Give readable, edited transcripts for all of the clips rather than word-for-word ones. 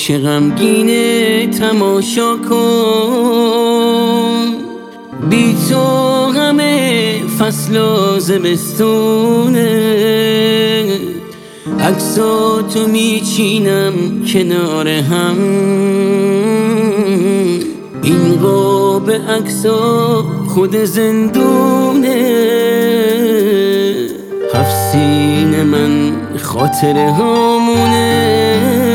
چه غمگینه تماشا کن، بی تو همه فصل و زمستونه. عکساتو میچینم کنار هم، این قاب عکسا خود زندونه. هفت سینه من خاطره هامونه،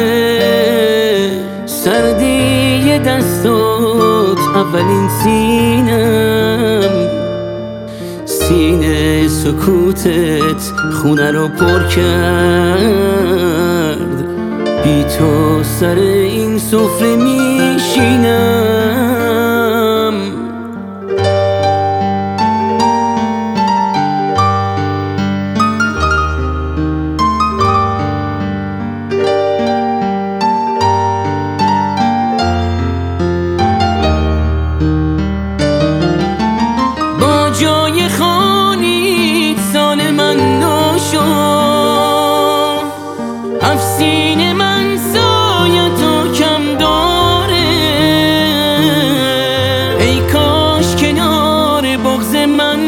سردی دستات اولین سینم. سینه سکوتت خونه رو پر کرد، بی تو سر این سفره میشینم. با جای خانیت سال من ناشو، افسین من سایتو کم داره. ای کاش کنار بغض من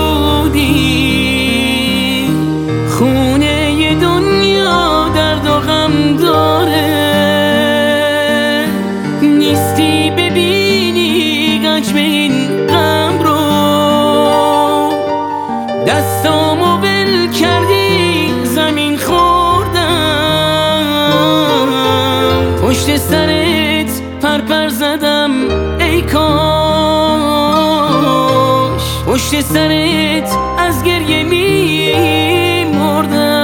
بودی، خونه دنیا درد و غم داره. نیستی ببینی گنج به این غم رو، دستامو ول کردی زمین خوردم. پشت سرت پرپر زدم ای کاش، پشت سرت از گریه میمردم.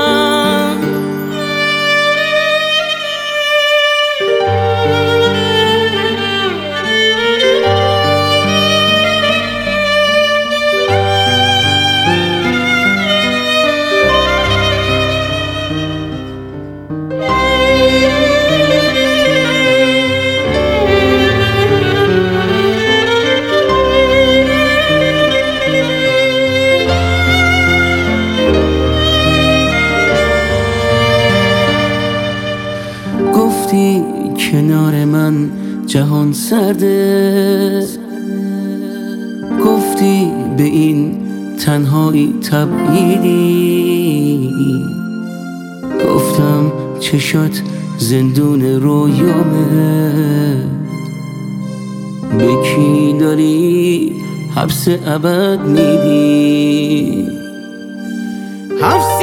گفتی کنار من جهان سرده، گفتی به این تنهایی تبعیدی. گفتم چشات زندون رویامه، به کی داری حبس ابد میدی؟